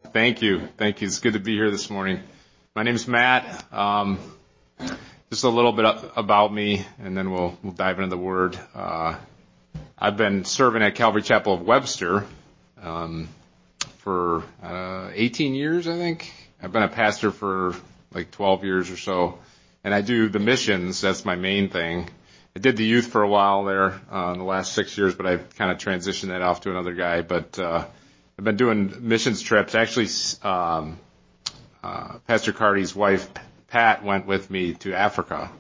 Thank you. It's good to be here this morning. My name is Matt. Just a little bit about me, and then we'll dive into the Word. I've been serving at Calvary Chapel of Webster for 18 years, I think. I've been a pastor for like 12 years or so, and I do the missions. That's my main thing. I did the youth for a while there in the last 6 years, but I've kind of transitioned that off to another guy. But I've been doing missions trips. Actually, Pastor Carty's wife, Pat, went with me to Africa,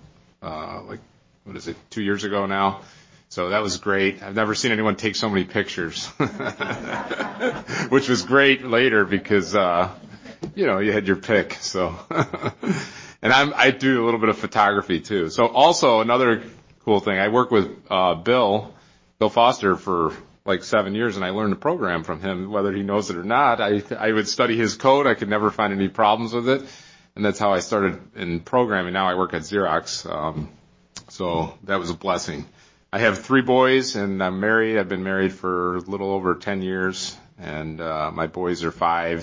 2 years ago now. So that was great. I've never seen anyone take so many pictures, which was great later because, you had your pick. So, and I do a little bit of photography too. So also another cool thing, I work with Bill Foster for like 7 years, and I learned the program from him, whether he knows it or not. I would study his code. I could never find any problems with it. And that's how I started in programming. Now I work at Xerox. So that was a blessing. I have 3 boys, and I'm married. I've been married for a little over 10 years. And my boys are 5,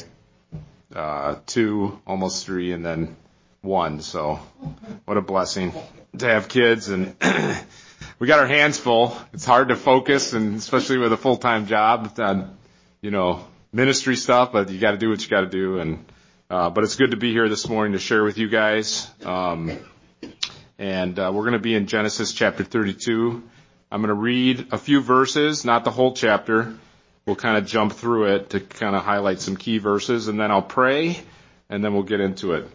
2, almost 3, and then 1. So what a blessing to have kids. And we got our hands full. It's hard to focus, and especially with a full-time job on, ministry stuff, but you got to do what you got to do. And but it's good to be here this morning to share with you guys. And we're going to be in Genesis chapter 32. I'm going to read a few verses, not the whole chapter. We'll kind of jump through it to kind of highlight some key verses, and then I'll pray, and then we'll get into it.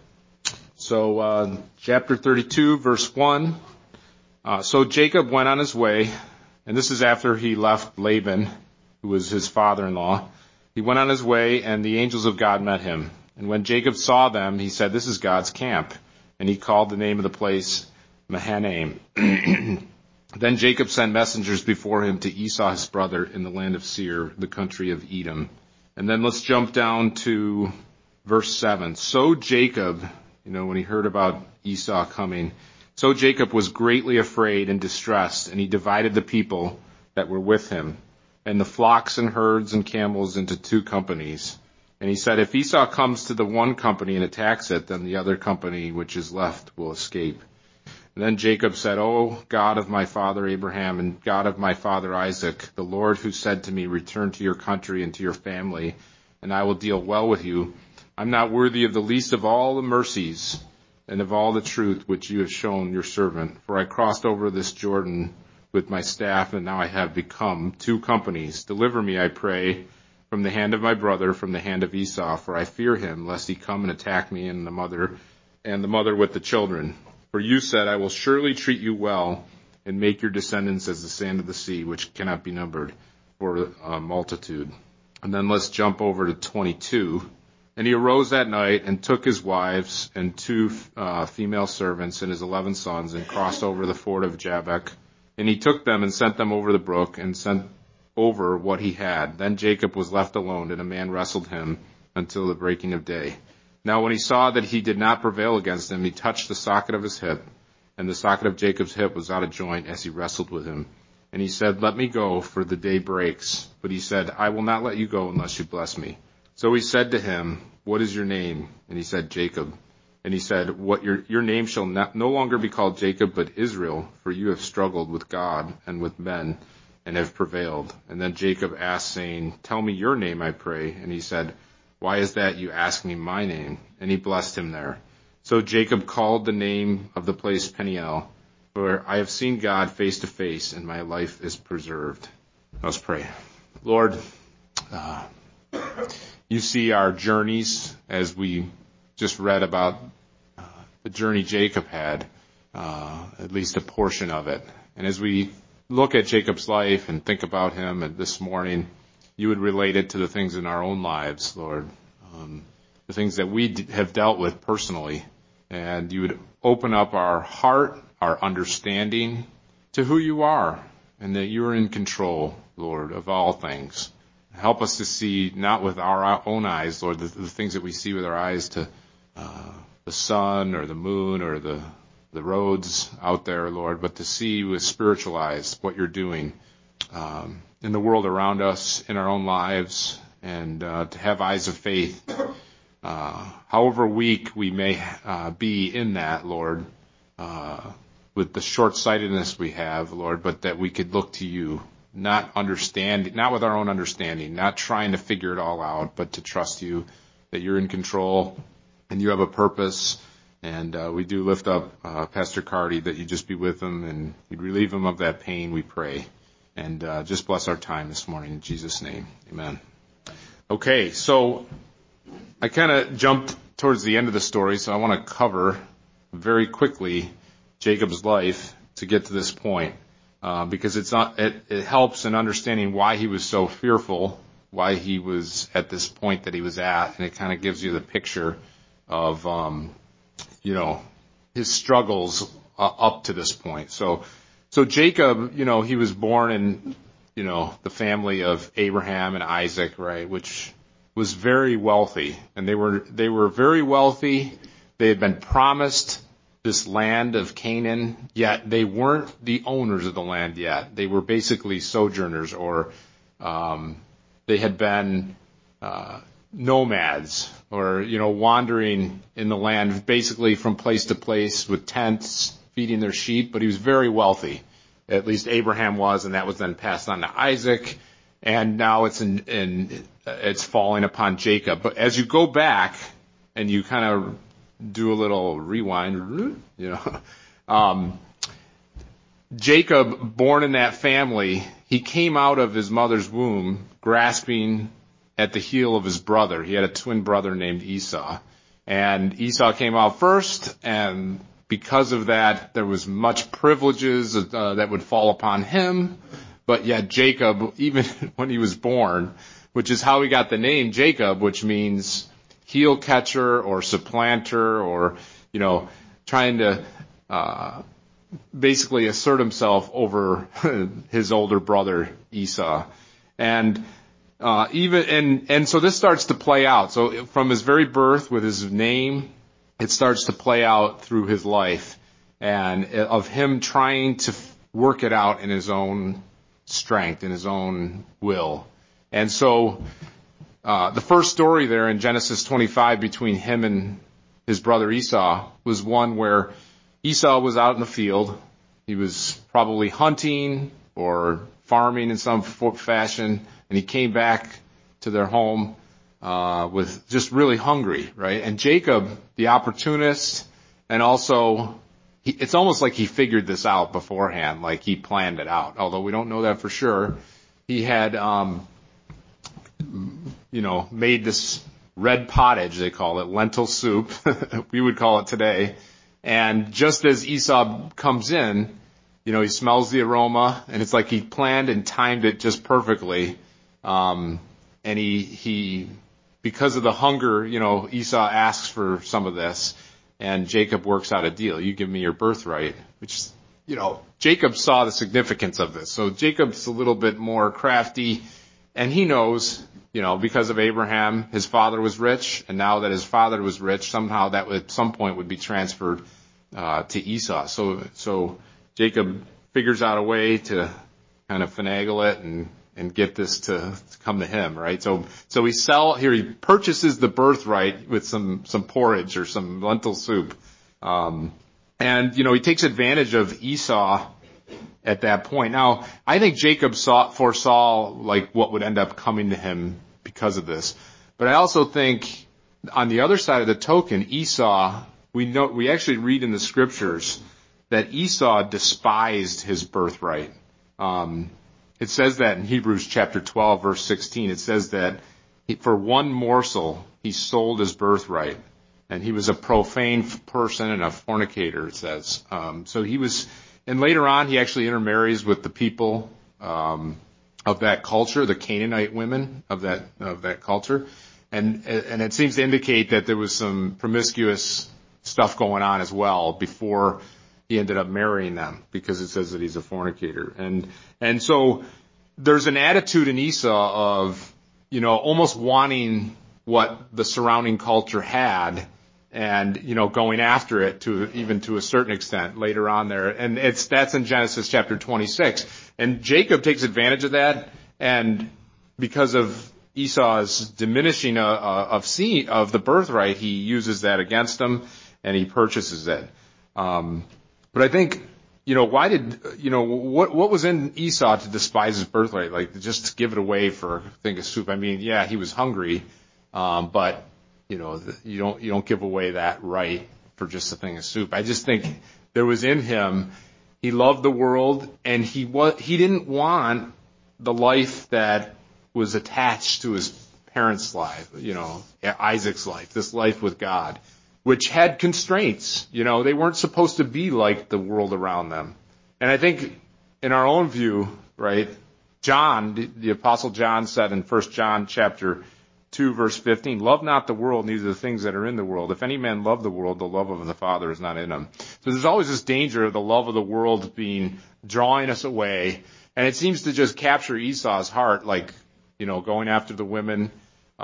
So chapter 32, verse 1. So Jacob went on his way, and this is after he left Laban, who was his father-in-law. He went on his way, and the angels of God met him. And when Jacob saw them, he said, "This is God's camp." And he called the name of the place Mahanaim. Then Jacob sent messengers before him to Esau his brother in the land of Seir, the country of Edom. And then let's jump down to verse 7. So Jacob, when he heard about Esau coming, so Jacob was greatly afraid and distressed, and he divided the people that were with him, and the flocks and herds and camels into 2 companies. And he said, "If Esau comes to the one company and attacks it, then the other company which is left will escape." And then Jacob said, "O God of my father Abraham and God of my father Isaac, the Lord who said to me, 'Return to your country and to your family, and I will deal well with you,' I'm not worthy of the least of all the mercies and of all the truth which you have shown your servant. For I crossed over this Jordan with my staff, and now I have become 2 companies. Deliver me, I pray, from the hand of my brother, from the hand of Esau, for I fear him, lest he come and attack me and the mother with the children. For you said, I will surely treat you well and make your descendants as the sand of the sea, which cannot be numbered for a multitude." And then let's jump over to 22. And he arose that night and took his wives and 2 female servants and his 11 sons and crossed over the ford of Jabbok. And he took them and sent them over the brook and sent over what he had. Then Jacob was left alone, and a man wrestled him until the breaking of day. Now when he saw that he did not prevail against him, he touched the socket of his hip, and the socket of Jacob's hip was out of joint as he wrestled with him. And he said, "Let me go, for the day breaks." But he said, "I will not let you go unless you bless me." So he said to him, "What is your name?" And he said, "Jacob." And he said, Your name shall no longer be called Jacob, but Israel, for you have struggled with God and with men, and have prevailed." And then Jacob asked, saying, "Tell me your name, I pray." And he said, "Why is that you ask me my name?" And he blessed him there. So Jacob called the name of the place Peniel, for I have seen God face to face, and my life is preserved. Let's pray. Lord, you see our journeys, as we just read about the journey Jacob had, at least a portion of it. And as we look at Jacob's life and think about him and this morning, you would relate it to the things in our own lives, Lord, the things that we have dealt with personally. And you would open up our heart, our understanding to who you are, and that you are in control, Lord, of all things. Help us to see, not with our own eyes, Lord, the things that we see with our eyes, to the sun or the moon or the roads out there, Lord, but to see with spiritual eyes what you're doing in the world around us, in our own lives, and to have eyes of faith. However weak we may be in that, Lord, with the short-sightedness we have, Lord, but that we could look to you, not with our own understanding, not trying to figure it all out, but to trust you, that you're in control and you have a purpose. And we do lift up Pastor Carty, that you just be with him and you'd relieve him of that pain, we pray. And just bless our time this morning in Jesus' name. Amen. Okay, so I kind of jumped towards the end of the story, so I want to cover very quickly Jacob's life to get to this point, because it helps in understanding why he was so fearful, why he was at this point that he was at, and it kind of gives you the picture of his struggles up to this point. So Jacob, he was born in the family of Abraham and Isaac, right, which was very wealthy, and they were very wealthy. They had been promised this land of Canaan, yet they weren't the owners of the land yet. They were basically sojourners, or they had been nomads, or wandering in the land, basically from place to place with tents, feeding their sheep. But he was very wealthy, at least Abraham was, and that was then passed on to Isaac. And now it's falling upon Jacob. But as you go back and you kind of do a little rewind, Jacob, born in that family, he came out of his mother's womb grasping at the heel of his brother. He had a twin brother named Esau. And Esau came out first, and because of that, there was much privileges that would fall upon him. But yet Jacob, even when he was born, which is how he got the name Jacob, which means heel catcher or supplanter, or, trying to basically assert himself over his older brother Esau. And so this starts to play out. So from his very birth, with his name, it starts to play out through his life, and of him trying to work it out in his own strength, in his own will. And so the first story there in Genesis 25 between him and his brother Esau was one where Esau was out in the field. He was probably hunting or farming in some fashion, and he came back to their home with just really hungry, right? And Jacob, the opportunist, and also it's almost like he figured this out beforehand, like he planned it out, although we don't know that for sure. He had made this red pottage, they call it, lentil soup, we would call it today. And just as Esau comes in, he smells the aroma, and it's like he planned and timed it just perfectly. And he because of the hunger, Esau asks for some of this, and Jacob works out a deal. You give me your birthright, which, Jacob saw the significance of this. So Jacob's a little bit more crafty, and he knows, because of Abraham, his father was rich, and now that his father was rich, somehow that at some point would be transferred to Esau. So Jacob figures out a way to kind of finagle it and get this to come to him, right? So he purchases the birthright with some porridge or some lentil soup. And he takes advantage of Esau at that point. Now, I think Jacob foresaw like what would end up coming to him because of this. But I also think on the other side of the token, Esau, we actually read in the scriptures that Esau despised his birthright. It says that in Hebrews chapter 12, verse 16. It says that for one morsel, he sold his birthright. And he was a profane person and a fornicator, it says. So he was, and later on, he actually intermarries with the people of that culture, the Canaanite women of that culture. And it seems to indicate that there was some promiscuous stuff going on as well before he ended up marrying them, because it says that he's a fornicator. And so there's an attitude in Esau of, almost wanting what the surrounding culture had and, going after it even to a certain extent later on there. And that's in Genesis chapter 26. And Jacob takes advantage of that. And because of Esau's diminishing of the birthright, he uses that against him, and he purchases it. But I think, why did, what was in Esau to despise his birthright? Like, just to give it away for a thing of soup. I mean, yeah, he was hungry, but, you don't give away that right for just a thing of soup. I just think there was in him, he loved the world, and he didn't want the life that was attached to his parents' life, Isaac's life, this life with God, which had constraints. They weren't supposed to be like the world around them. And I think in our own view, right, John, the Apostle John said in 1 John chapter 2, verse 15, love not the world, neither the things that are in the world. If any man love the world, the love of the Father is not in him. So there's always this danger of the love of the world drawing us away. And it seems to just capture Esau's heart, like, going after the women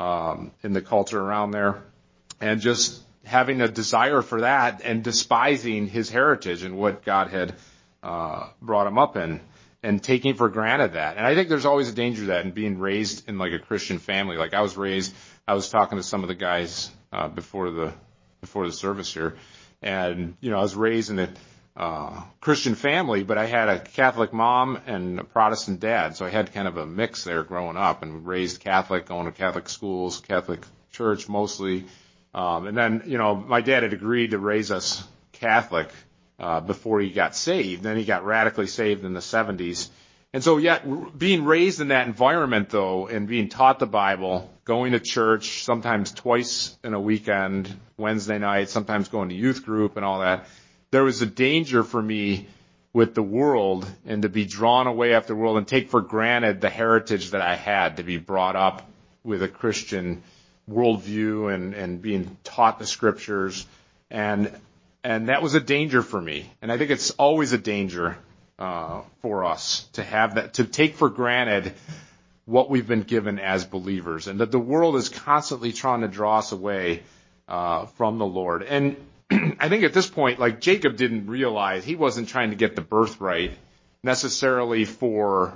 in the culture around there, and just having a desire for that and despising his heritage and what God had brought him up in, and taking for granted that. And I think there's always a danger of that in being raised in like a Christian family. Like I was talking to some of the guys before the service here, and I was raised in a Christian family, but I had a Catholic mom and a Protestant dad, so I had kind of a mix there growing up, and raised Catholic, going to Catholic schools, Catholic church mostly. And then, my dad had agreed to raise us Catholic before he got saved. Then he got radically saved in the 70s. And so, being raised in that environment, though, and being taught the Bible, going to church, sometimes twice in a weekend, Wednesday night, sometimes going to youth group and all that, there was a danger for me with the world and to be drawn away after the world and take for granted the heritage that I had, to be brought up with a Christian worldview and being taught the scriptures. And that was a danger for me. And I think it's always a danger for us to have that, to take for granted what we've been given as believers, and that the world is constantly trying to draw us away from the Lord. And I think at this point, like Jacob didn't realize he wasn't trying to get the birthright necessarily for,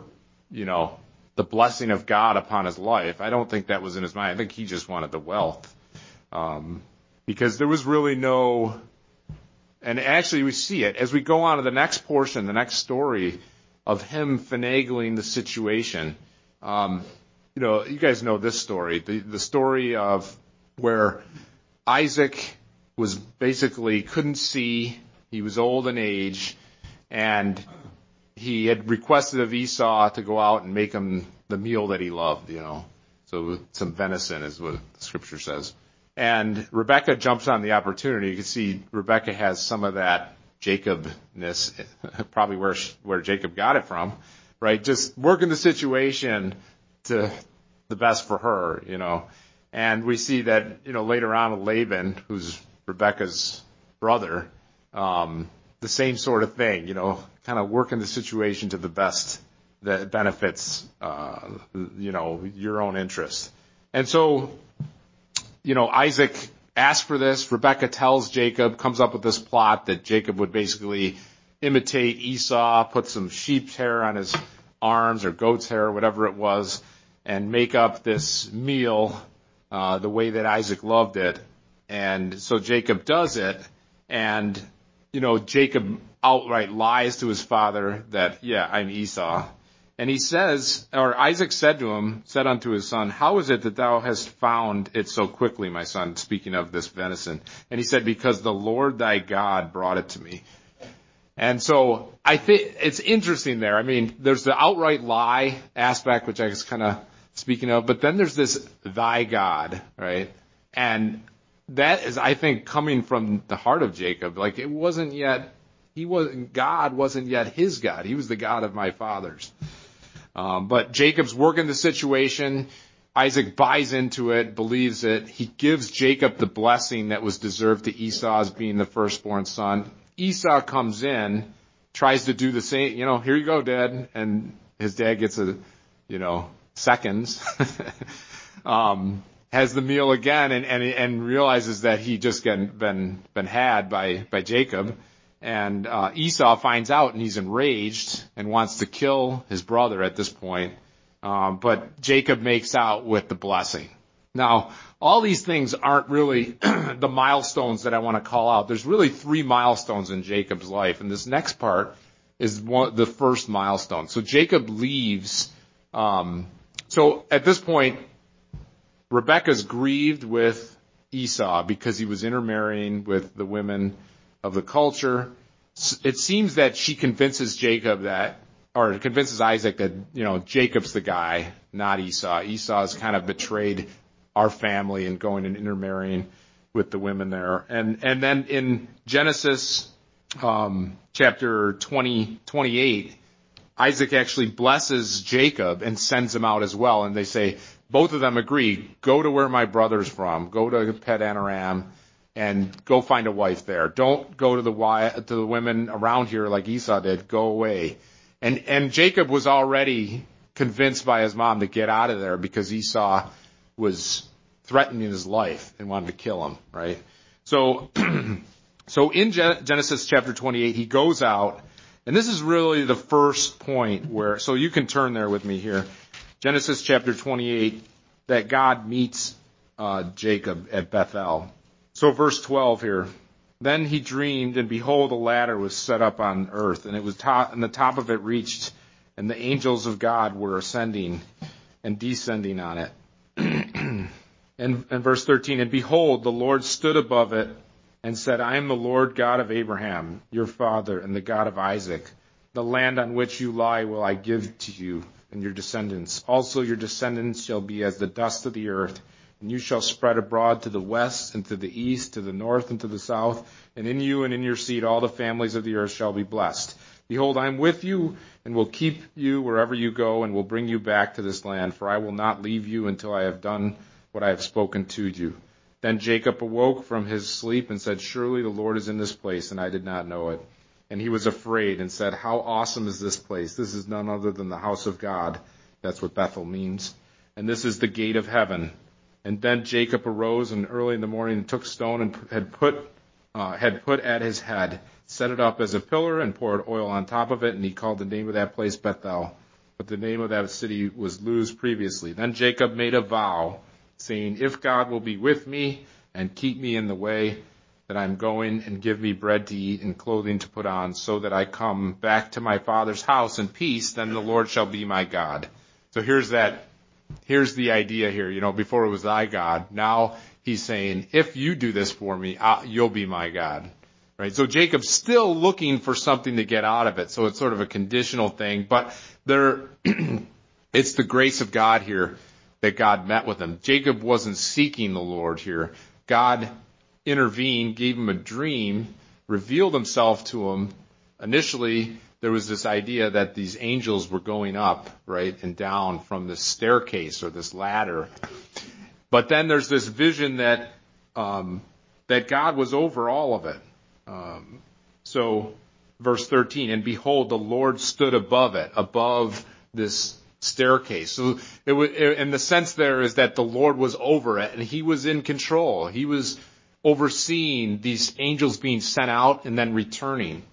the blessing of God upon his life. I don't think that was in his mind. I think he just wanted the wealth. Because there was really and actually we see it as we go on to the next portion, the next story of him finagling the situation. You guys know this story, the story of where Isaac was basically couldn't see. He was old in age, and he had requested of Esau to go out and make him the meal that he loved, So some venison is what the scripture says. And Rebekah jumps on the opportunity. You can see Rebekah has some of that Jacobness, probably where Jacob got it from, right? Just working the situation to the best for her, And we see that, later on Laban, who's Rebekah's brother, the same sort of thing, kind of working the situation to the best that benefits, your own interest. And so, Isaac asked for this. Rebekah tells Jacob, comes up with this plot that Jacob would basically imitate Esau, put some sheep's hair on his arms or goat's hair, or whatever it was, and make up this meal the way that Isaac loved it. And so Jacob does it, and, Jacob outright lies to his father that, I'm Esau. And he says, or Isaac said unto his son, how is it that thou hast found it so quickly, my son, speaking of this venison? And he said, because the Lord thy God brought it to me. And so I think it's interesting there. I mean, there's the outright lie aspect, which I was kind of speaking of, but then there's this thy God, right? And that is, I think, coming from the heart of Jacob. Like God wasn't yet his God. He was the God of my fathers. But Jacob's working the situation. Isaac buys into it, believes it. He gives Jacob the blessing that was deserved to Esau as being the firstborn son. Esau comes in, tries to do the same, here you go, Dad. And his dad gets seconds. Has the meal again and realizes that he just been had by Jacob. And Esau finds out, and he's enraged and wants to kill his brother at this point. but Jacob makes out with the blessing. Now, all these things aren't really the milestones that I want to call out. There's really 3 milestones in Jacob's life, and this next part is the first milestone. So Jacob leaves. So at this point, Rebekah's grieved with Esau because he was intermarrying with the women of the culture. It seems that she convinces Isaac that, Jacob's the guy, not Esau. Esau's kind of betrayed our family and going and intermarrying with the women there. And then in Genesis, chapter 28, Isaac actually blesses Jacob and sends him out as well. And they say, both of them agree, go to where my brother's from, go to Padan Aram, and go find a wife there. Don't go to the women around here like Esau did. Go away. And Jacob was already convinced by his mom to get out of there because Esau was threatening his life and wanted to kill him, right? So in Genesis chapter 28, he goes out, and this is really the first point so you can turn there with me here. Genesis chapter 28, that God meets Jacob at Bethel. So verse 12 here. Then he dreamed, and behold, a ladder was set up on earth, and and the top of it reached, and the angels of God were ascending and descending on it. And verse 13, and behold, the Lord stood above it and said, I am the Lord God of Abraham, your father, and the God of Isaac. The land on which you lie will I give to you and your descendants. Also your descendants shall be as the dust of the earth, and you shall spread abroad to the west and to the east, to the north and to the south, and in you and in your seed all the families of the earth shall be blessed. Behold, I am with you, and will keep you wherever you go, and will bring you back to this land, for I will not leave you until I have done what I have spoken to you. Then Jacob awoke from his sleep and said, surely the Lord is in this place, and I did not know it. And he was afraid and said, how awesome is this place? This is none other than the house of God. That's what Bethel means. And this is the gate of heaven. And then Jacob arose and early in the morning and took stone and had put at his head, set it up as a pillar and poured oil on top of it. And he called the name of that place Bethel. But the name of that city was Luz previously. Then Jacob made a vow, saying, if God will be with me and keep me in the way that I'm going, and give me bread to eat and clothing to put on, so that I come back to my father's house in peace, then the Lord shall be my God. So here's the idea here. Before it was thy God. Now he's saying, if you do this for me, you'll be my God. Right? So Jacob's still looking for something to get out of it. So it's sort of a conditional thing, but it's the grace of God here that God met with him. Jacob wasn't seeking the Lord here. God intervened, gave him a dream, revealed himself to him. Initially, there was this idea that these angels were going up, right, and down from this staircase or this ladder. But then there's this vision that God was over all of it. So verse 13, and behold, the Lord stood above it, above this staircase. So in the sense there is that the Lord was over it and he was in control. He was overseeing these angels being sent out and then returning.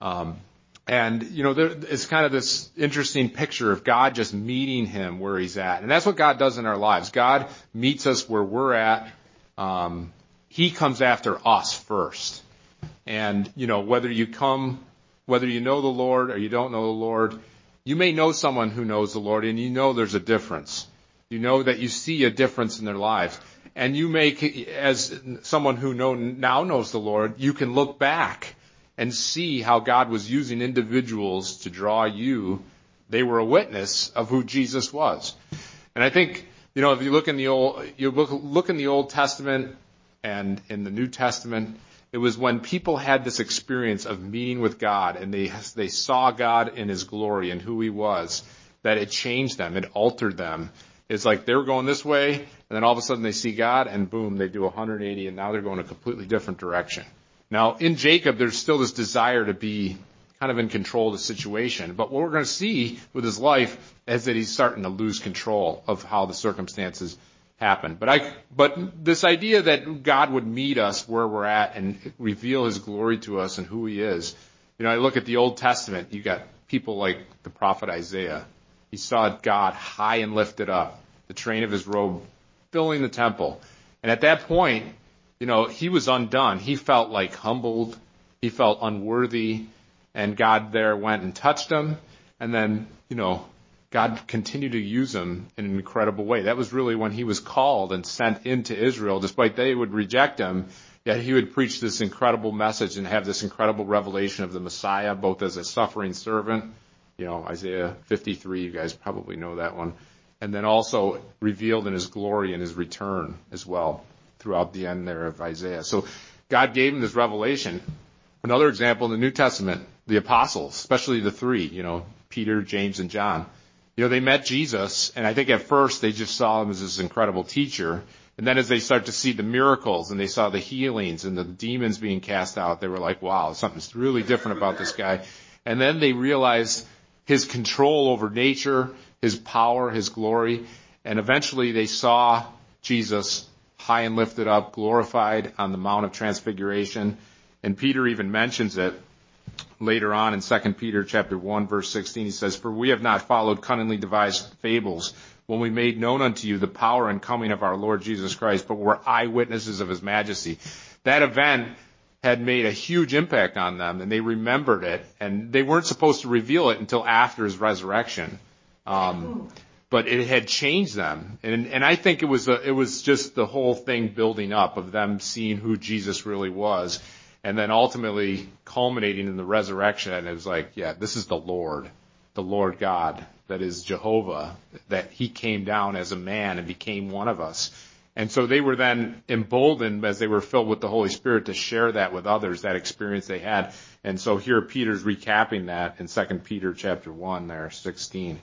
It's kind of this interesting picture of God just meeting him where he's at. And that's what God does in our lives. God meets us where we're at. He comes after us first. And, whether you know the Lord or you don't know the Lord, you may know someone who knows the Lord, and there's a difference. You know that you see a difference in their lives. And you may, as someone who now knows the Lord, you can look back and see how God was using individuals to draw you. They were a witness of who Jesus was. And I think, if you look in the Old Testament and in the New Testament, it was when people had this experience of meeting with God and they saw God in his glory and who he was, that it changed them, it altered them. It's like they were going this way, and then all of a sudden they see God, and boom, they do 180, and now they're going a completely different direction. Now, in Jacob, there's still this desire to be kind of in control of the situation. But what we're going to see with his life is that he's starting to lose control of how the circumstances happen. But this idea that God would meet us where we're at and reveal his glory to us and who he is. I look at the Old Testament, you got people like the prophet Isaiah. He saw God high and lifted up, the train of his robe filling the temple. And at that point, he was undone. He felt like humbled. He felt unworthy. And God there went and touched him. And then, God continued to use him in an incredible way. That was really when he was called and sent into Israel, despite they would reject him. Yet he would preach this incredible message and have this incredible revelation of the Messiah, both as a suffering servant, Isaiah 53, you guys probably know that one, and then also revealed in his glory and his return as well throughout the end there of Isaiah. So God gave him this revelation. Another example in the New Testament, the apostles, especially the three, Peter, James, and John. They met Jesus, and I think at first they just saw him as this incredible teacher. And then as they start to see the miracles and they saw the healings and the demons being cast out, they were like, wow, something's really different about this guy. And then they realized his control over nature, his power, his glory. And eventually they saw Jesus high and lifted up, glorified on the Mount of Transfiguration. And Peter even mentions it later on in 2 Peter chapter 1, verse 16. He says, "For we have not followed cunningly devised fables when we made known unto you the power and coming of our Lord Jesus Christ, but were eyewitnesses of his majesty." That event had made a huge impact on them, and they remembered it, and they weren't supposed to reveal it until after his resurrection. But it had changed them. And I think it was just the whole thing building up of them seeing who Jesus really was, and then ultimately culminating in the resurrection. And it was like, yeah, this is the Lord God, that is Jehovah, that he came down as a man and became one of us. And so they were then emboldened as they were filled with the Holy Spirit to share that with others, that experience they had. And so here Peter's recapping that in 2 Peter chapter 1 there, 16.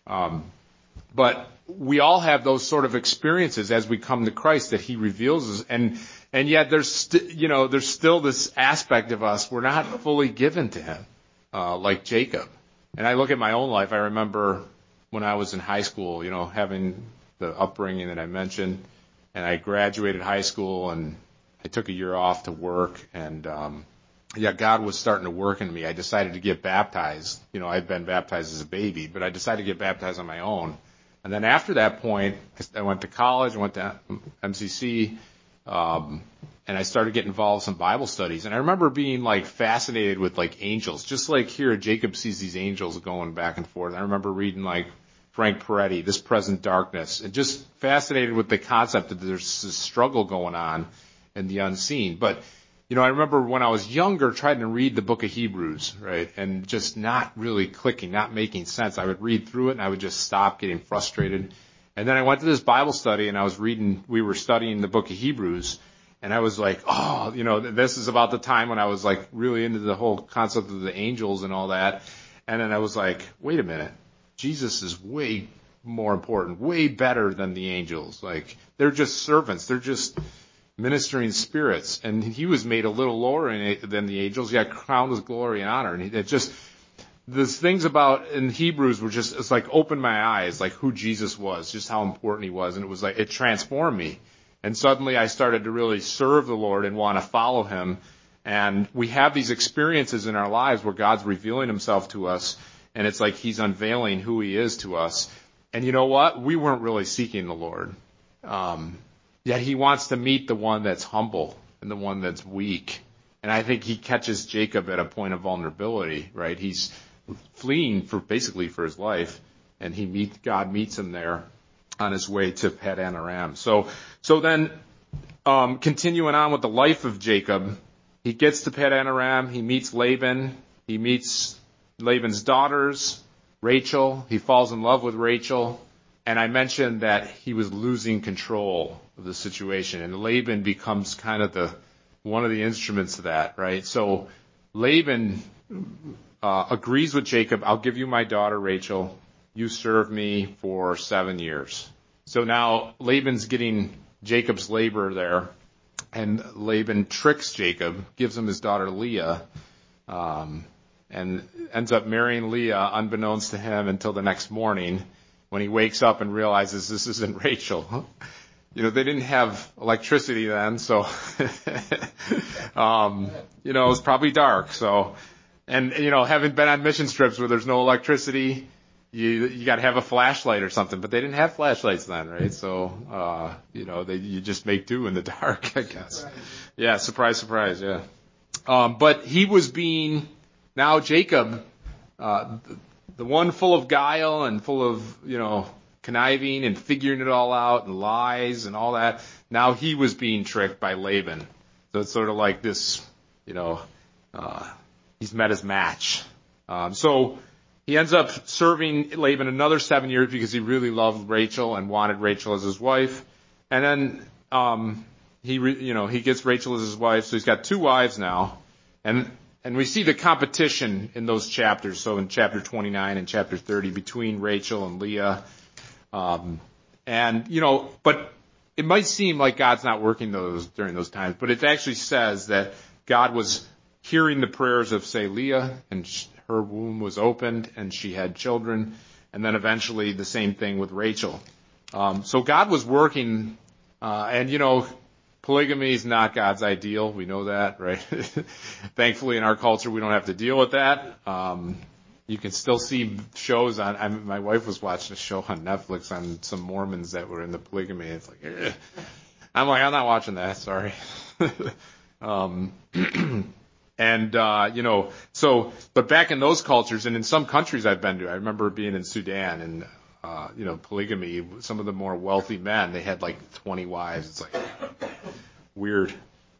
But we all have those sort of experiences as we come to Christ that he reveals us. And yet there's still this aspect of us we're not fully given to him, like Jacob. And I look at my own life. I remember when I was in high school, having the upbringing that I mentioned, and I graduated high school and I took a year off to work, and God was starting to work in me. I decided to get baptized. I'd been baptized as a baby, but I decided to get baptized on my own. And then after that point, I went to college, I went to MCC, and I started getting involved in some Bible studies. And I remember being fascinated with angels, just like here Jacob sees these angels going back and forth. I remember reading Frank Peretti, This Present Darkness, and just fascinated with the concept that there's this struggle going on in the unseen. But, I remember when I was younger trying to read the book of Hebrews, right, and just not really clicking, not making sense. I would read through it and I would just stop getting frustrated. And then I went to this Bible study and we were studying the book of Hebrews, and I was like, this is about the time when I was really into the whole concept of the angels and all that. And then I was like, wait a minute. Jesus is way more important, way better than the angels. They're just servants. They're just ministering spirits. And he was made a little lower than the angels, yet crowned with glory and honor. And these things about in Hebrews were just, it's opened my eyes, who Jesus was, just how important he was. And it was it transformed me. And suddenly I started to really serve the Lord and want to follow him. And we have these experiences in our lives where God's revealing himself to us. And it's he's unveiling who he is to us. And you know what? We weren't really seeking the Lord. Yet he wants to meet the one that's humble and the one that's weak. And I think he catches Jacob at a point of vulnerability, right? He's fleeing basically for his life. And God meets him there on his way to Padan Aram. So then, continuing on with the life of Jacob, he gets to Padan Aram. He meets Laban. He meets Laban's daughters, Rachel. He falls in love with Rachel. And I mentioned that he was losing control of the situation. And Laban becomes kind of one of the instruments of that, right? So Laban agrees with Jacob, I'll give you my daughter Rachel. You serve me for 7 years. So now Laban's getting Jacob's labor there. And Laban tricks Jacob, gives him his daughter Leah, and ends up marrying Leah unbeknownst to him until the next morning when he wakes up and realizes this isn't Rachel. They didn't have electricity then, so, it was probably dark. So, and, having been on mission trips where there's no electricity, you got to have a flashlight or something, but they didn't have flashlights then, right? So, you just make do in the dark, I guess. Yeah, surprise, surprise, yeah. But he was being, now Jacob, the one full of guile and full of, conniving and figuring it all out and lies and all that. Now he was being tricked by Laban. So it's sort of like this, he's met his match. So he ends up serving Laban another 7 years because he really loved Rachel and wanted Rachel as his wife. And then he gets Rachel as his wife, so he's got 2 wives now. And we see the competition in those chapters. So in chapter 29 and chapter 30 between Rachel and Leah. But it might seem like God's not working during those times, but it actually says that God was hearing the prayers of, say, Leah, and her womb was opened and she had children, and then eventually the same thing with Rachel. So God was working, and polygamy is not God's ideal. We know that, right? Thankfully in our culture we don't have to deal with that. You can still see shows on, my wife was watching a show on Netflix on some Mormons that were into polygamy. It's like, ugh. I'm not watching that, sorry. But back in those cultures and in some countries I've been to, I remember being in Sudan and, polygamy, some of the more wealthy men, they had like 20 wives. It's like weird.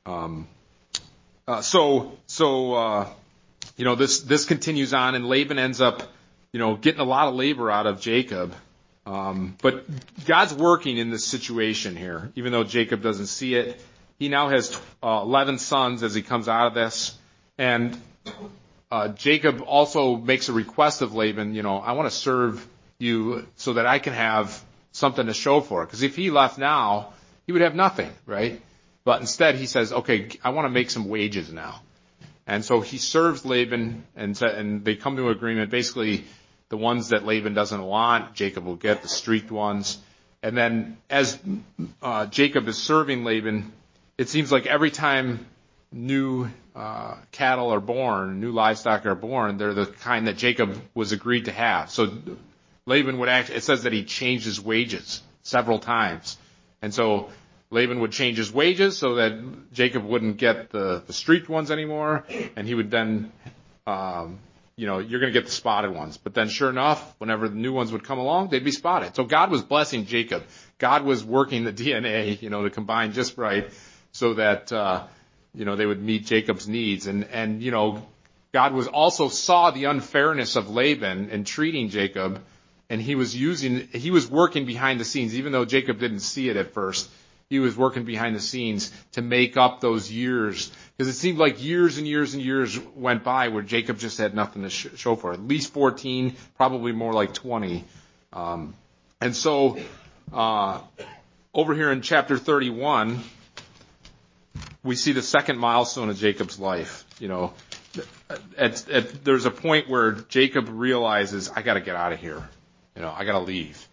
This continues on, and Laban ends up, getting a lot of labor out of Jacob. But God's working in this situation here, even though Jacob doesn't see it. He now has 11 sons as he comes out of this. And Jacob also makes a request of Laban, I want to serve you so that I can have something to show for it. Because if he left now, he would have nothing, right? But instead he says, okay, I want to make some wages now. And so he serves Laban, and they come to an agreement. Basically, the ones that Laban doesn't want, Jacob will get, the streaked ones. And then as Jacob is serving Laban, it seems like every time new cattle are born, new livestock are born, they're the kind that Jacob was agreed to have. So Laban it says that he changed his wages several times. And so Laban would change his wages so that Jacob wouldn't get the streaked ones anymore, and he would then, you're going to get the spotted ones. But then sure enough, whenever the new ones would come along, they'd be spotted. So God was blessing Jacob. God was working the DNA, to combine just right so that, they would meet Jacob's needs. And God was also saw the unfairness of Laban in treating Jacob, and he was working behind the scenes, even though Jacob didn't see it at first. He was working behind the scenes to make up those years. Because it seemed like years and years and years went by where Jacob just had nothing to show for it. At least 14, probably more like 20. And so, over here in chapter 31, we see the second milestone of Jacob's life. There's a point where Jacob realizes, I gotta get out of here. I gotta leave.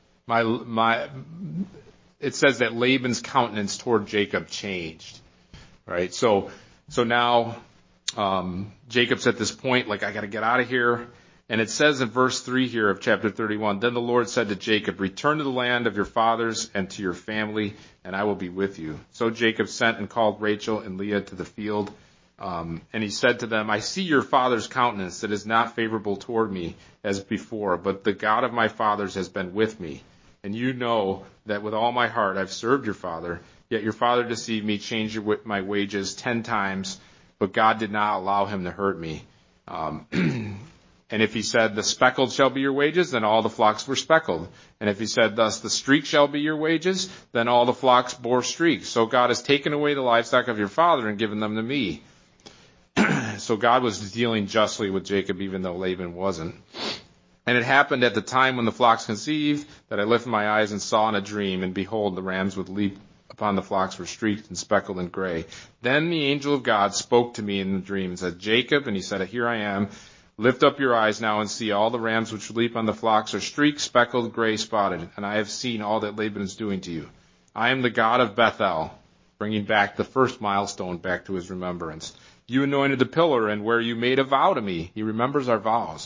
It says that Laban's countenance toward Jacob changed, right? So now, Jacob's at this point, like, I gotta get out of here. And it says in verse 3 here of chapter 31, then the Lord said to Jacob, return to the land of your fathers and to your family, and I will be with you. So Jacob sent and called Rachel and Leah to the field. And he said to them, I see your father's countenance that is not favorable toward me as before, but the God of my fathers has been with me. And you know that with all my heart I've served your father, yet your father deceived me, changed my wages 10 times, but God did not allow him to hurt me. And if he said, the speckled shall be your wages, then all the flocks were speckled. And if he said, thus the streak shall be your wages, then all the flocks bore streaks. So God has taken away the livestock of your father and given them to me. So God was dealing justly with Jacob, even though Laban wasn't. And it happened at the time when the flocks conceived that I lifted my eyes and saw in a dream, and behold, the rams would leap upon the flocks were streaked and speckled and gray. Then the angel of God spoke to me in the dream and said, Jacob, and he said, here I am. Lift up your eyes now and see all the rams which leap on the flocks are streaked, speckled, gray, spotted, and I have seen all that Laban is doing to you. I am the God of Bethel, bringing back the first milestone back to his remembrance. You anointed the pillar, and where you made a vow to me. He remembers our vows.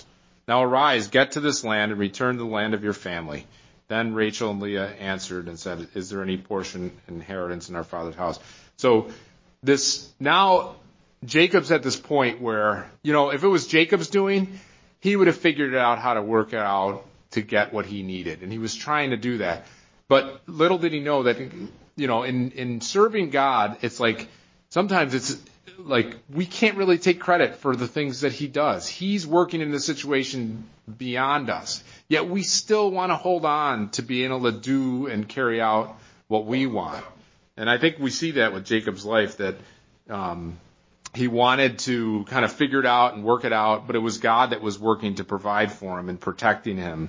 Now arise, get to this land, and return to the land of your family. Then Rachel and Leah answered and said, is there any portion inheritance in our father's house? So now Jacob's at this point where, if it was Jacob's doing, he would have figured out how to work it out to get what he needed. And he was trying to do that. But little did he know that, in serving God, it's like, sometimes it's like we can't really take credit for the things that he does. He's working in the situation beyond us. Yet we still want to hold on to being able to do and carry out what we want. And I think we see that with Jacob's life, that he wanted to kind of figure it out and work it out, but it was God that was working to provide for him and protecting him.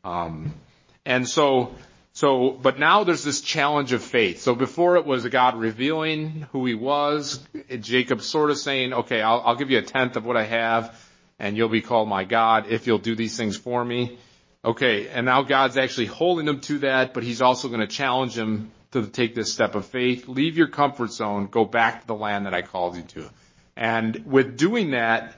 But now there's this challenge of faith. So before it was God revealing who he was, Jacob sort of saying, okay, I'll give you a tenth of what I have, and you'll be called my God if you'll do these things for me. Okay, and now God's actually holding him to that, but he's also going to challenge him to take this step of faith. Leave your comfort zone, go back to the land that I called you to. And with doing that,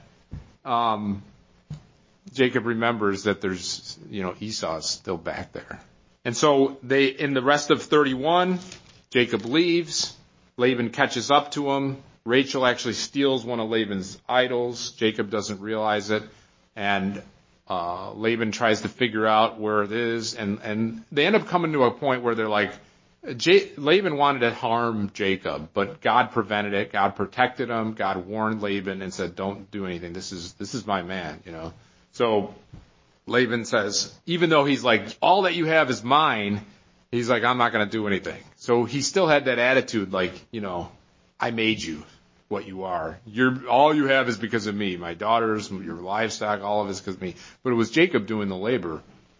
Jacob remembers that there's, Esau's still back there. And so in the rest of 31, Jacob leaves. Laban catches up to him. Rachel actually steals one of Laban's idols. Jacob doesn't realize it. And Laban tries to figure out where it is. And they end up coming to a point where they're like, Laban wanted to harm Jacob, but God prevented it. God protected him. God warned Laban and said, don't do anything. This is my man, So Laban says, even though he's like, all that you have is mine, he's like, I'm not going to do anything. So he still had that attitude like, I made you what you are. All you have is because of me. My daughters, your livestock, all of it is because of me. But it was Jacob doing the labor.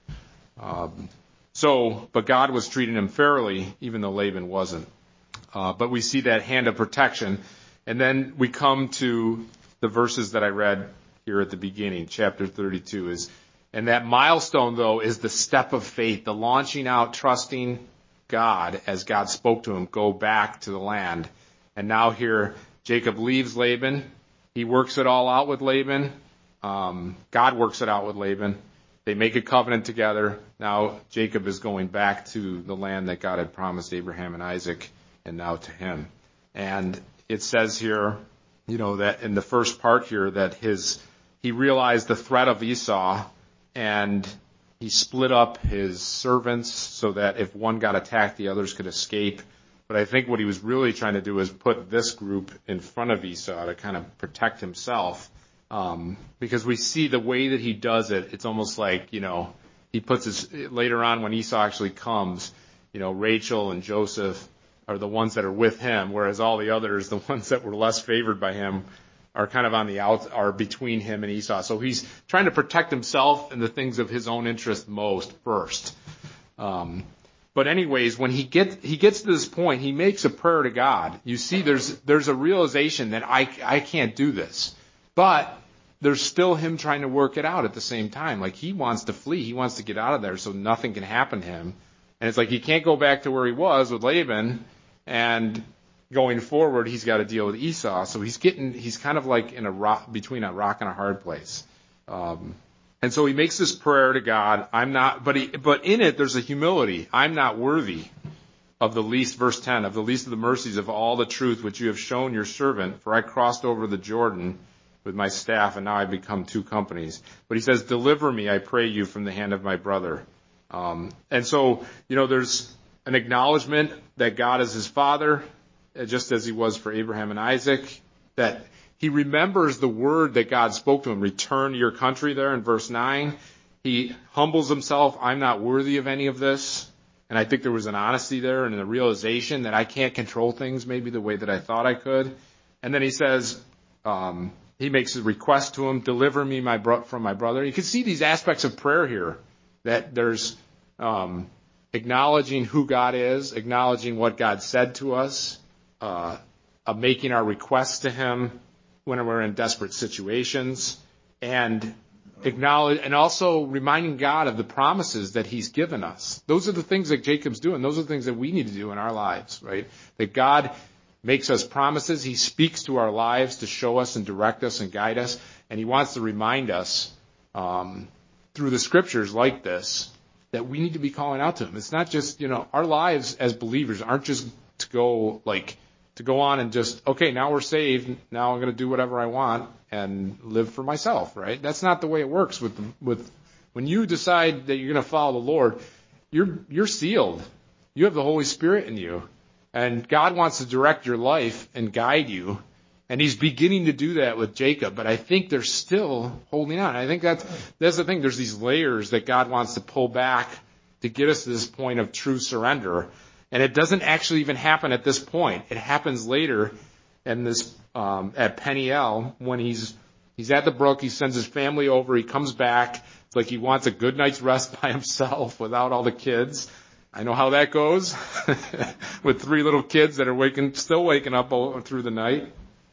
But God was treating him fairly, even though Laban wasn't. But we see that hand of protection. And then we come to the verses that I read here at the beginning, chapter 32 and that milestone, though, is the step of faith, the launching out, trusting God as God spoke to him, go back to the land. And now here, Jacob leaves Laban. He works it all out with Laban. God works it out with Laban. They make a covenant together. Now Jacob is going back to the land that God had promised Abraham and Isaac, and now to him. And it says here, that in the first part here, that he realized the threat of Esau, and he split up his servants so that if one got attacked, the others could escape. But I think what he was really trying to do is put this group in front of Esau to kind of protect himself. Because we see the way that he does it, it's almost like, he puts later on when Esau actually comes, Rachel and Joseph are the ones that are with him, whereas all the others, the ones that were less favored by him, are kind of on the out, are between him and Esau. So he's trying to protect himself and the things of his own interest most first. But anyways, when he gets to this point, he makes a prayer to God. You see, there's a realization that I can't do this, but there's still him trying to work it out at the same time. Like he wants to flee, he wants to get out of there so nothing can happen to him. And it's like he can't go back to where he was with Laban, and going forward, he's got to deal with Esau. So he's kind of like between a rock and a hard place. And so he makes this prayer to God. But in it, there's a humility. I'm not worthy of the least, verse 10, of the least of the mercies of all the truth which you have shown your servant, for I crossed over the Jordan with my staff, and now I've become two companies. But he says, deliver me, I pray you, from the hand of my brother. And so, there's an acknowledgement that God is his father, just as he was for Abraham and Isaac, that he remembers the word that God spoke to him, return to your country there in verse 9. He humbles himself, I'm not worthy of any of this. And I think there was an honesty there and a realization that I can't control things maybe the way that I thought I could. And then he says, he makes a request to him, deliver me from my brother. You can see these aspects of prayer here, that there's acknowledging who God is, acknowledging what God said to us, making our requests to him when we're in desperate situations, and also reminding God of the promises that he's given us. Those are the things that Jacob's doing. Those are the things that we need to do in our lives, right? That God makes us promises. He speaks to our lives to show us and direct us and guide us. And he wants to remind us through the scriptures like this, that we need to be calling out to him. It's not just, our lives as believers aren't just to go on and just, okay, now we're saved, now I'm going to do whatever I want and live for myself, right? That's not the way it works with when you decide that you're going to follow the Lord, you're sealed. You have the Holy Spirit in you, and God wants to direct your life and guide you. And he's beginning to do that with Jacob, but I think they're still holding on. I think that's the thing. There's these layers that God wants to pull back to get us to this point of true surrender. And it doesn't actually even happen at this point. It happens later in this, at Peniel, when he's at the brook, he sends his family over, he comes back. It's like he wants a good night's rest by himself without all the kids. I know how that goes with 3 little kids that are still waking up through the night.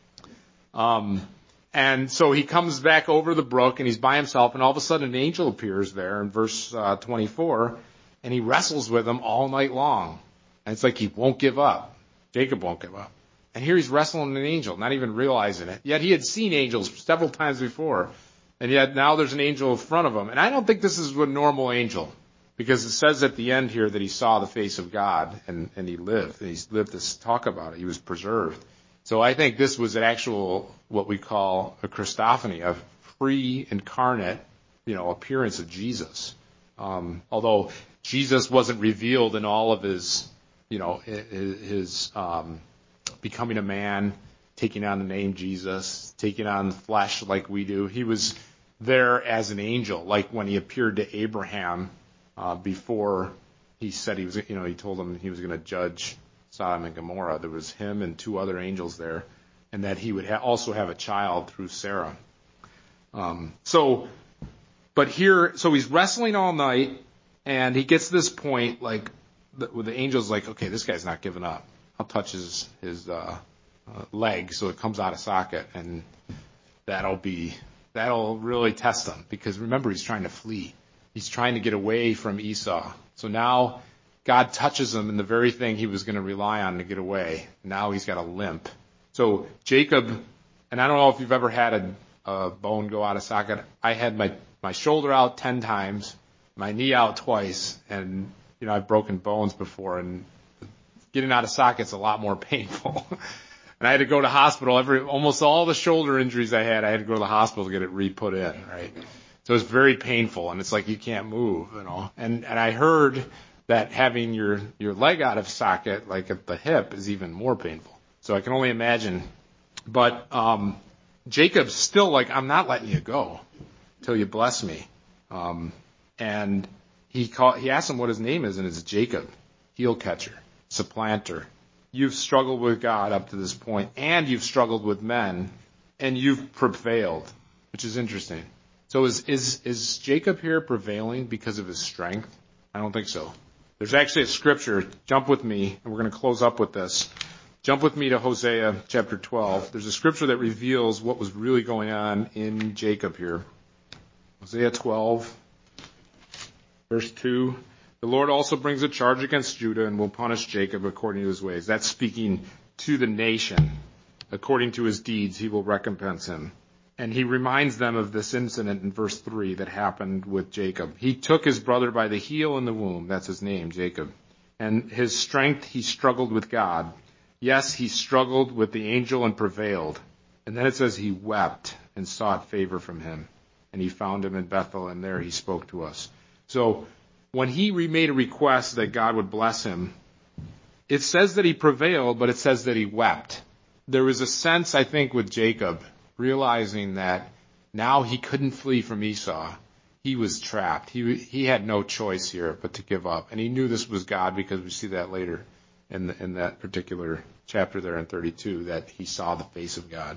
And so he comes back over the brook and he's by himself, and all of a sudden an angel appears there in verse 24, and he wrestles with him all night long. And it's like he won't give up. Jacob won't give up. And here he's wrestling an angel, not even realizing it. Yet he had seen angels several times before. And yet now there's an angel in front of him. And I don't think this is a normal angel, because it says at the end here that he saw the face of God and he lived. And he's lived to talk about it. He was preserved. So I think this was an actual, what we call a Christophany, a pre-incarnate, appearance of Jesus. Although Jesus wasn't revealed in all of his becoming a man, taking on the name Jesus, taking on flesh like we do. He was there as an angel, like when he appeared to Abraham before he said he was, he told him he was going to judge Sodom and Gomorrah. There was him and 2 other angels there, and that he would also have a child through Sarah. So he's wrestling all night, and he gets to this point, where the angel's like, okay, this guy's not giving up. I'll touch his leg so it comes out of socket, and that'll really test him, because remember, he's trying to flee. He's trying to get away from Esau. So now God touches him in the very thing he was going to rely on to get away. Now he's got a limp. So Jacob, and I don't know if you've ever had a bone go out of socket. I had my shoulder out 10 times, my knee out twice, and I've broken bones before, and getting out of socket's a lot more painful. And I had to go to hospital almost all the shoulder injuries I had to go to the hospital to get it re-put in, right? So it's very painful, and it's like you can't move, And I heard that having your leg out of socket, like at the hip, is even more painful. So I can only imagine. But Jacob's still like, I'm not letting you go till you bless me. And he asked him what his name is, and it's Jacob, heel catcher, supplanter. You've struggled with God up to this point, and you've struggled with men, and you've prevailed, which is interesting. So is Jacob here prevailing because of his strength? I don't think so. There's actually a scripture. Jump with me, and we're going to close up with this. Jump with me to Hosea chapter 12. There's a scripture that reveals what was really going on in Jacob here. Hosea 12, verse 2. The Lord also brings a charge against Judah and will punish Jacob according to his ways. That's speaking to the nation. According to his deeds, he will recompense him. And he reminds them of this incident in verse 3 that happened with Jacob. He took his brother by the heel in the womb. That's his name, Jacob. And his strength, he struggled with God. Yes, he struggled with the angel and prevailed. And then it says he wept and sought favor from him. And he found him in Bethel, and there he spoke to us. So when he made a request that God would bless him, it says that he prevailed, but it says that he wept. There was a sense, I think, with Jacob, realizing that now he couldn't flee from Esau. He was trapped. He had no choice here but to give up. And he knew this was God, because we see that later in that particular chapter there in 32, that he saw the face of God.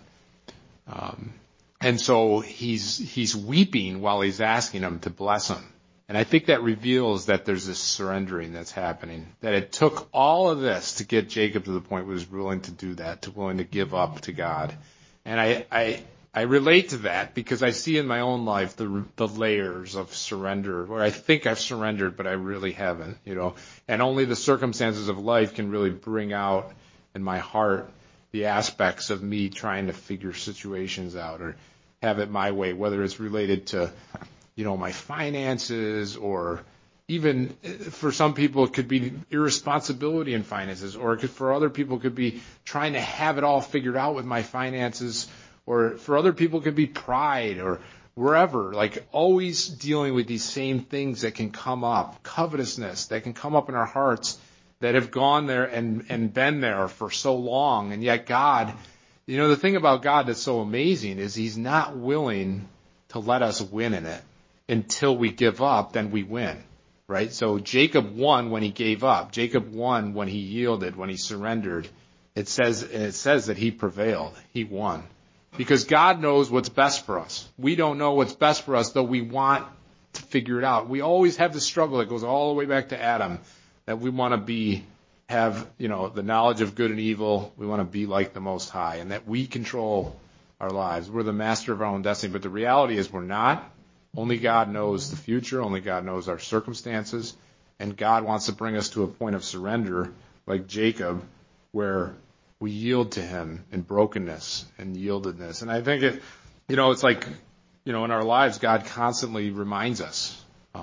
And so he's weeping while he's asking him to bless him. And I think that reveals that there's this surrendering that's happening, that it took all of this to get Jacob to the point where he was willing to do that, willing to give up to God. And I relate to that because I see in my own life the layers of surrender, where I think I've surrendered, but I really haven't, and only the circumstances of life can really bring out in my heart the aspects of me trying to figure situations out, or have it my way, whether it's related to, my finances, or even for some people it could be irresponsibility in finances, or for other people it could be trying to have it all figured out with my finances, or for other people it could be pride, or wherever, like always dealing with these same things that can come up, covetousness that can come up in our hearts that have gone there and been there for so long. And yet God, the thing about God that's so amazing is he's not willing to let us win in it until we give up, then we win, right? So Jacob won when he gave up. Jacob won when he yielded, when he surrendered. It says that he prevailed. He won. Because God knows what's best for us. We don't know what's best for us, though we want to figure it out. We always have the struggle that goes all the way back to Adam, that we want to have the knowledge of good and evil. We want to be like the Most High, and that we control our lives. We're the master of our own destiny. But the reality is we're not. Only God knows the future. Only God knows our circumstances. And God wants to bring us to a point of surrender, like Jacob, where we yield to him in brokenness and yieldedness. And I think it's like, in our lives, God constantly reminds us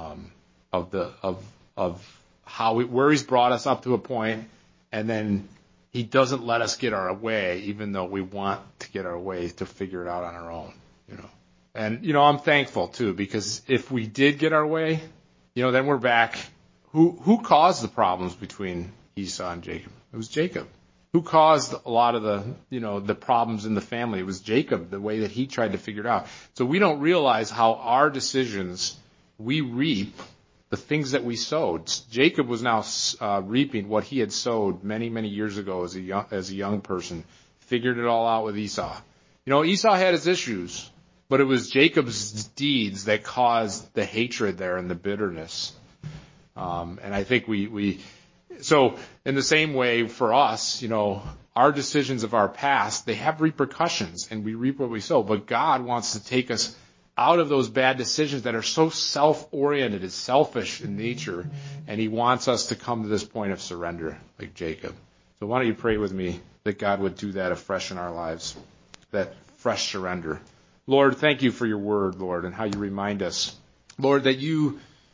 of where he's brought us up to a point, and then he doesn't let us get our way, even though we want to get our way, to figure it out on our own. And I'm thankful too, because if we did get our way, then we're back. Who caused the problems between Esau and Jacob? It was Jacob. Who caused a lot of the problems in the family? It was Jacob, the way that he tried to figure it out. So we don't realize how our decisions, we reap the things that we sowed. Jacob was now reaping what he had sowed many, many years ago as a young person. Figured it all out with Esau. Esau had his issues, but it was Jacob's deeds that caused the hatred there and the bitterness. And I think so in the same way for us, our decisions of our past, they have repercussions, and we reap what we sow. But God wants to take us out of those bad decisions that are so self-oriented and selfish in nature, and he wants us to come to this point of surrender, like Jacob. So why don't you pray with me that God would do that afresh in our lives, that fresh surrender. Lord, thank you for your word, Lord, and how you remind us, Lord, that you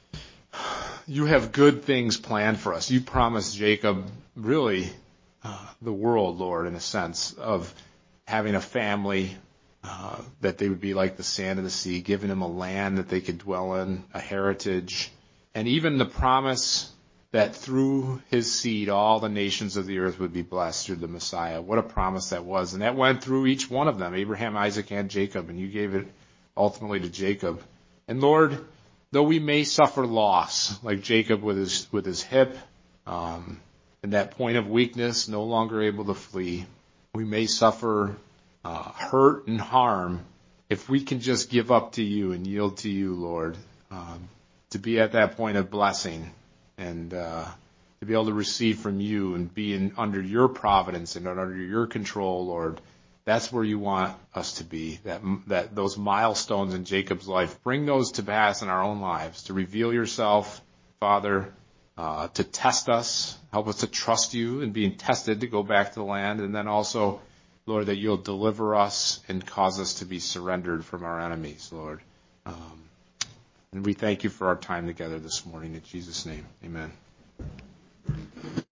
have good things planned for us. You promised Jacob really the world, Lord, in a sense of having a family, that they would be like the sand of the sea, giving him a land that they could dwell in, a heritage, and even the promise that through his seed all the nations of the earth would be blessed through the Messiah. What a promise that was. And that went through each one of them, Abraham, Isaac, and Jacob, and you gave it ultimately to Jacob. And Lord, though we may suffer loss, like Jacob with his hip, and that point of weakness, no longer able to flee, we may suffer hurt and harm, if we can just give up to you and yield to you, Lord, to be at that point of blessing, and to be able to receive from you and be under your providence and under your control, Lord. That's where you want us to be, that those milestones in Jacob's life, bring those to pass in our own lives, to reveal yourself, Father, to test us, help us to trust you and being tested to go back to the land, and then also, Lord, that you'll deliver us and cause us to be surrendered from our enemies, Lord. And we thank you for our time together this morning. In Jesus' name, amen.